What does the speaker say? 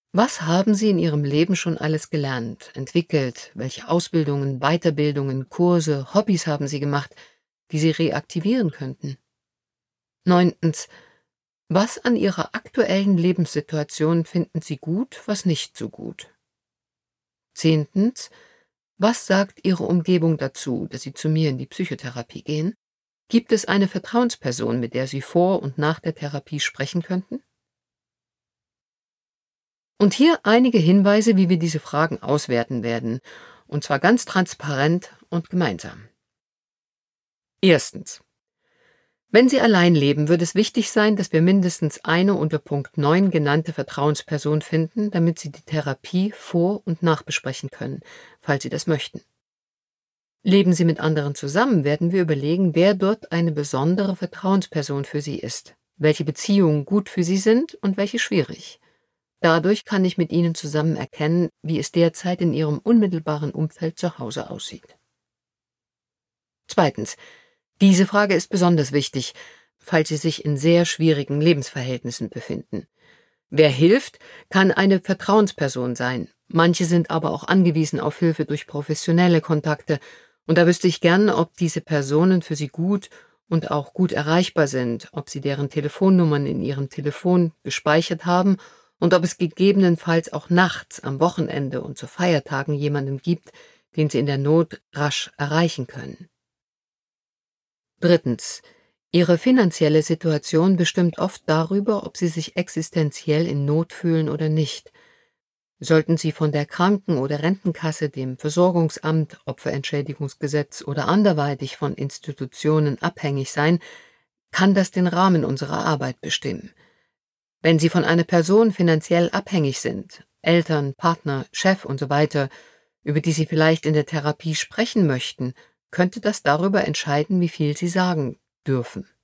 Was haben Sie in Ihrem Leben schon alles gelernt, entwickelt? Welche Ausbildungen, Weiterbildungen, Kurse, Hobbys haben Sie gemacht, die Sie reaktivieren könnten? 9. Was an Ihrer aktuellen Lebenssituation finden Sie gut, was nicht so gut? 10. Was sagt Ihre Umgebung dazu, dass Sie zu mir in die Psychotherapie gehen? Gibt es eine Vertrauensperson, mit der Sie vor und nach der Therapie sprechen könnten? Und hier einige Hinweise, wie wir diese Fragen auswerten werden, und zwar ganz transparent und gemeinsam. 1. Wenn Sie allein leben, wird es wichtig sein, dass wir mindestens eine unter Punkt 9 genannte Vertrauensperson finden, damit Sie die Therapie vor- und nachbesprechen können, falls Sie das möchten. Leben Sie mit anderen zusammen, werden wir überlegen, wer dort eine besondere Vertrauensperson für Sie ist, welche Beziehungen gut für Sie sind und welche schwierig. Dadurch kann ich mit Ihnen zusammen erkennen, wie es derzeit in Ihrem unmittelbaren Umfeld zu Hause aussieht. 2. Diese Frage ist besonders wichtig, falls Sie sich in sehr schwierigen Lebensverhältnissen befinden. Wer hilft, kann eine Vertrauensperson sein. Manche sind aber auch angewiesen auf Hilfe durch professionelle Kontakte. Und da wüsste ich gern, ob diese Personen für Sie gut und auch gut erreichbar sind, ob Sie deren Telefonnummern in Ihrem Telefon gespeichert haben und ob es gegebenenfalls auch nachts, am Wochenende und zu Feiertagen jemanden gibt, den Sie in der Not rasch erreichen können. 3. Ihre finanzielle Situation bestimmt oft darüber, ob Sie sich existenziell in Not fühlen oder nicht. Sollten Sie von der Kranken- oder Rentenkasse, dem Versorgungsamt, Opferentschädigungsgesetz oder anderweitig von Institutionen abhängig sein, kann das den Rahmen unserer Arbeit bestimmen. Wenn Sie von einer Person finanziell abhängig sind, Eltern, Partner, Chef usw., über die Sie vielleicht in der Therapie sprechen möchten, könnte das darüber entscheiden, wie viel Sie sagen dürfen.